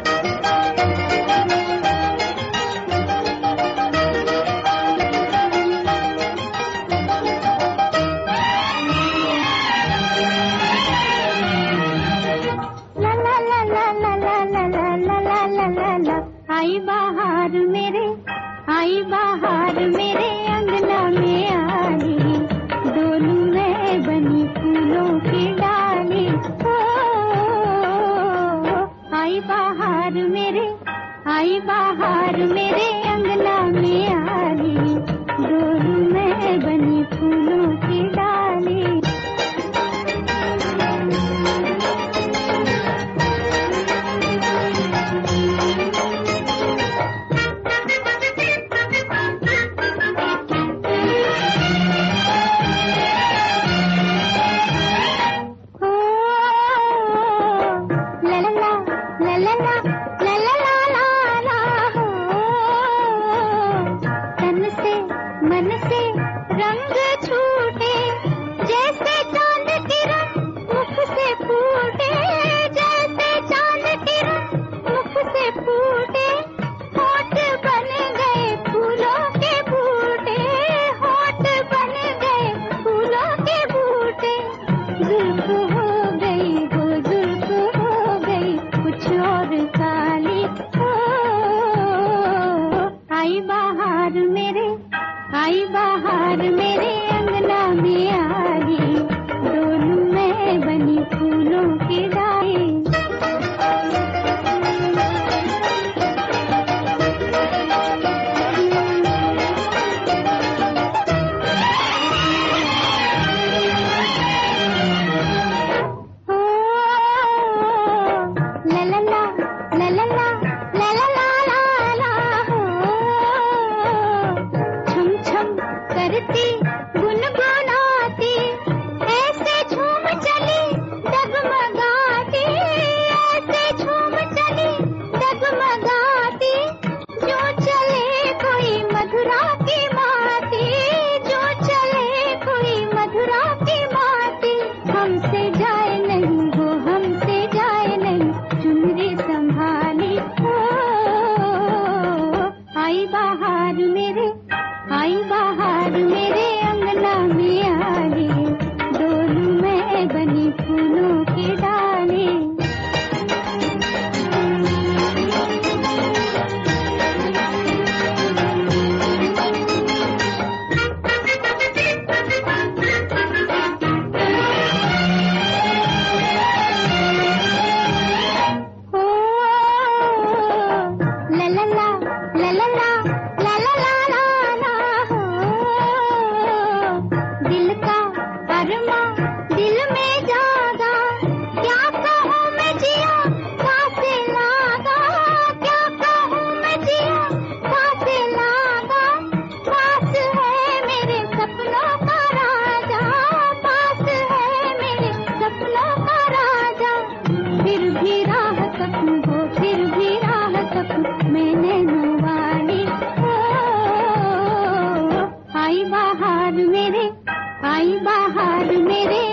आई बाहर मेरे अंगना में आई, डोलू में बनी फूलों की डाली। ओ आई बाहर मेरे अंगना में आई, डोलू में बनी फूलों की डाली। मन से रंग छूटे, जैसे चांद किरण मुख से फूटे, जैसे चांद किरण मुख से फूटे। होठ बन गए फूलों के बूटे, होठ बन गए फूलों के बूटे। जुल्फ हो गई वो जुल्फ हो गई कुछ और काली। ओ आई बाहर मेरे अंगना में आई, डोलू में बनी फूलों की डाली। करती गुनगुनाती, ऐसे झूम चली डगमगाती, ऐसे झूम चली डगमगाती। जो चले कोई मधुरा की माती, जो चले कोई मधुरा की माती। हमसे जाए नहीं वो हमसे जाए नहीं, चुनरी संभाली। ओ आई बाहर मेरे अंगना में आई, डोलू में बनी फूलों की डाली। ओ ला ला ला ला ला ला ला ला ला हो। दिल का अरमां दिल में जागा, क्या कहूँ मैं जिया कासे लागा, क्या कहूँ मैं जिया कासे लागा। पास है मेरे सपनों का राजा, पास है मेरे सपनों का राजा। फिर भी राह सकूं हो, फिर भी राह सकूं मैंने नवाली। आई बाहर मेरे